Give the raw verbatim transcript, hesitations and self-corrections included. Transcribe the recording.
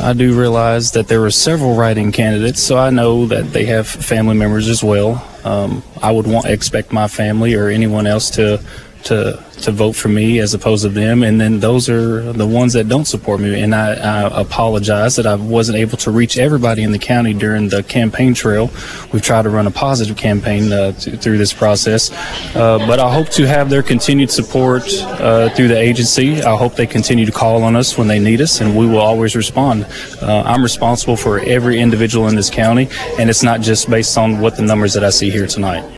I do realize that there were several write-in candidates, so I know that they have family members as well. Um, I would want expect my family or anyone else to to to vote for me as opposed to them, and then those are the ones that don't support me, and I, I apologize that I wasn't able to reach everybody in the county during the campaign trail. We've tried to run a positive campaign uh, to, through this process, uh, but I hope to have their continued support uh, through the agency. I hope they continue to call on us when they need us, and we will always respond. Uh, I'm responsible for every individual in this county, and it's not just based on what the numbers that I see here tonight.